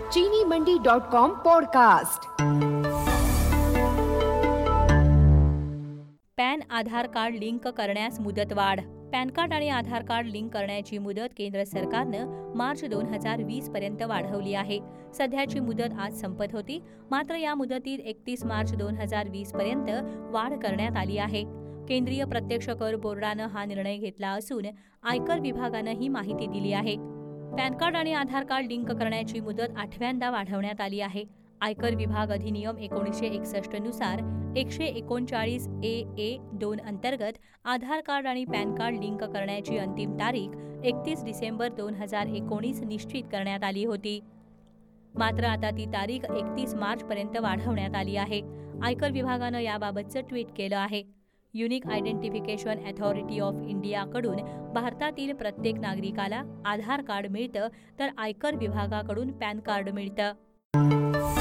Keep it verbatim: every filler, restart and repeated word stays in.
चीनी Mandi dot com podcast. PAN Aadhaar card link करण्यास मुदतवाढ। पॅन कार्ड आणि आधार कार्ड लिंक करण्याची मुदत केंद्र सरकारनं मार्च दोन हजार वीस पर्यंत वाढवली आहे। सध्याची मुदत आज संपत होती, मात्र या मुदतीत एकतीस मार्च दोन हजार वीस पर्यंत वाढ करण्यात आली आहे। केंद्रीय प्रत्यक्ष कर बोर्डानं हा निर्णय घेतला असून आयकर विभागानं ही माहिती दिली आहे। पॅन कार्ड आणि आधार कार्ड लिंक करण्याची मुदत आठव्यांदा वाढवण्यात आली आहे। आयकर विभाग अधिनियम एकोणीसशे एकसष्ट नुसार एकशे एकोणचाळीस ए ए दोन अंतर्गत आधार कार्ड आणि पॅन कार्ड लिंक करण्याची अंतिम तारीख एकतीस डिसेंबर दोन हजार एकोणीस निश्चित करण्यात आली होती। मात्र आता ती तारीख एकतीस मार्च पर्यंत वाढवण्यात आली आहे। आयकर विभागानं याबाबतचं ट्विट केलं आहे। युनिक आयडेंटिफिकेशन अथॉरिटी ऑफ इंडियाकडून भारतातील प्रत्येक नागरिकाला आधार कार्ड मिळतं, तर आयकर विभागाकडून पॅन कार्ड मिळतं।